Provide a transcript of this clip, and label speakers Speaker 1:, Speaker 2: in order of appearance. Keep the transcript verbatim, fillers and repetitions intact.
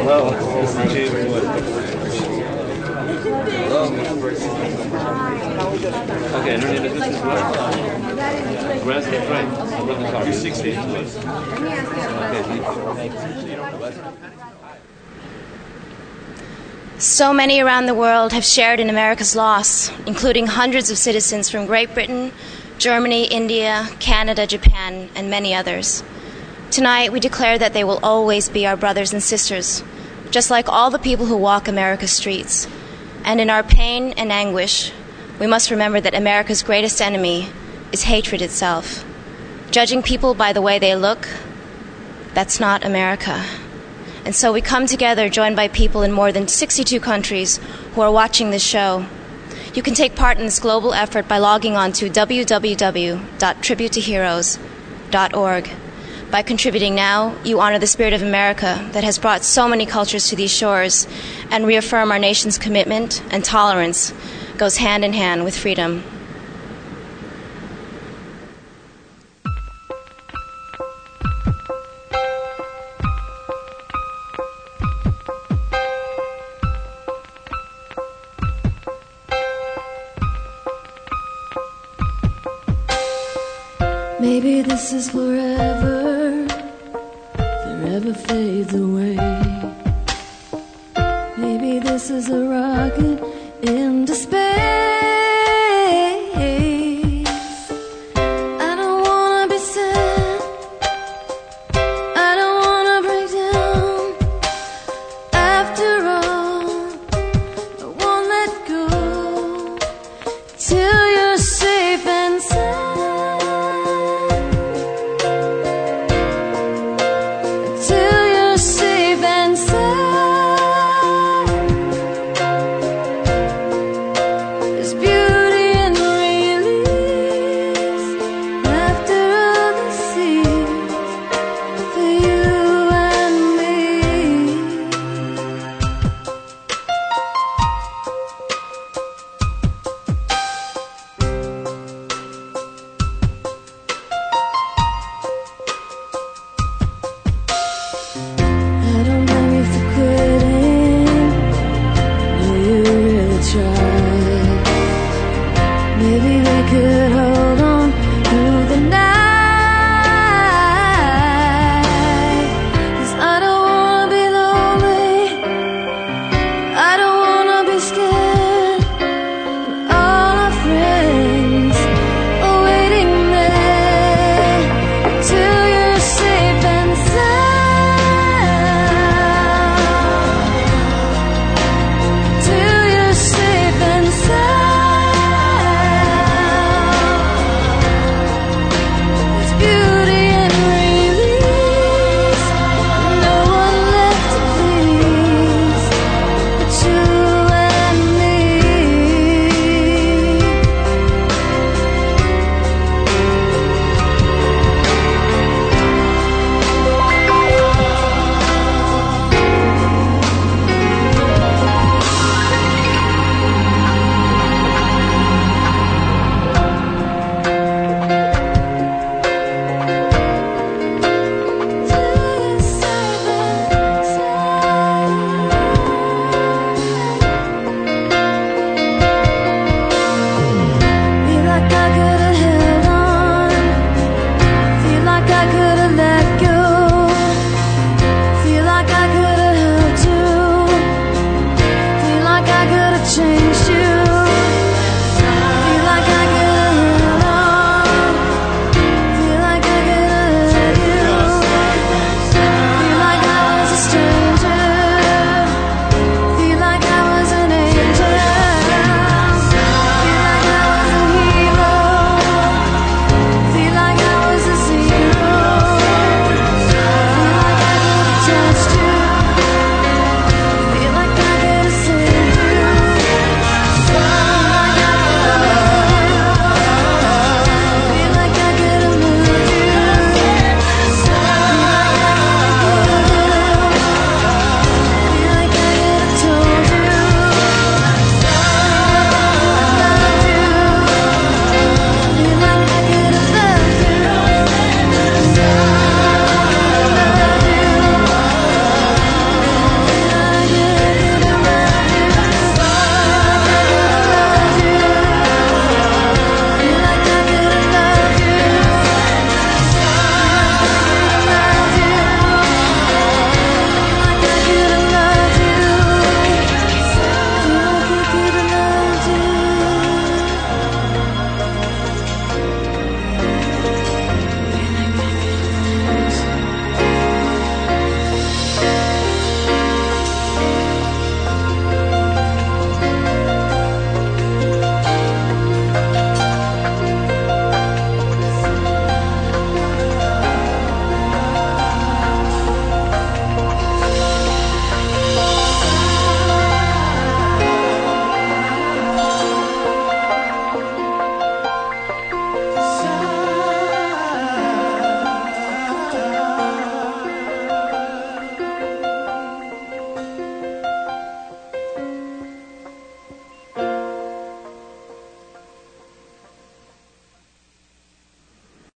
Speaker 1: Hello. Okay, and her name is Missus Grant. Grant, that's right. You're sixteen.
Speaker 2: So many around the world have shared in America's loss, including hundreds of citizens from Great Britain, Germany, India, Canada, Japan, and many others. Tonight, we declare that they will always be our brothers and sisters, just like all the people who walk America's streets. And in our pain and anguish, we must remember that America's greatest enemy is hatred itself. Judging people by the way they look, that's not America. And so we come together, joined by people in more than sixty-two countries who are watching this show. You can take part in this global effort by logging on to w w w dot tribute to heroes dot org. By contributing now, you honor the spirit of America that has brought so many cultures to these shores and reaffirm our nation's commitment and tolerance goes hand in hand with freedom.
Speaker 3: Maybe this is forever, forever fades away. Maybe this is a rocket in despair.